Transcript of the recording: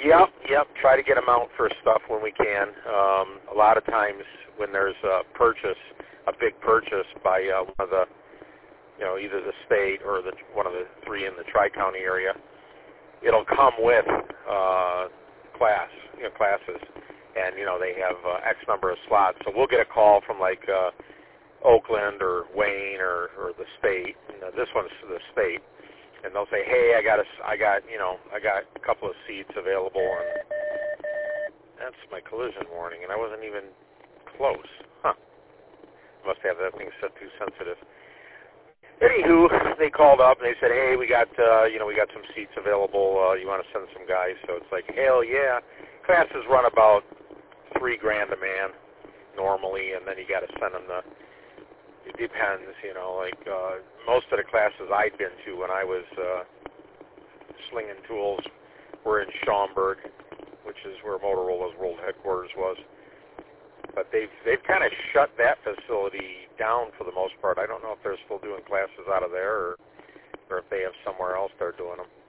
Yep. Try to get them out for stuff when we can. A lot of times when there's a big purchase by one of the, either the state or one of the three in the Tri-County area, it'll come with classes, and they have X number of slots. So we'll get a call from like Oakland or Wayne or the state. This one's the state. And they'll say, "Hey, I got a couple of seats available," and that's my collision warning, and I wasn't even close. Must have that thing set too sensitive. Anywho, they called up and they said, "Hey, we got some seats available. You want to send some guys?" So it's like, hell yeah. Classes run about $3,000 a man normally, and then you got to send them It depends, most of the classes I'd been to when I was slinging tools were in Schaumburg, which is where Motorola's world headquarters was. But they've kind of shut that facility down for the most part. I don't know if they're still doing classes out of there or if they have somewhere else they're doing them.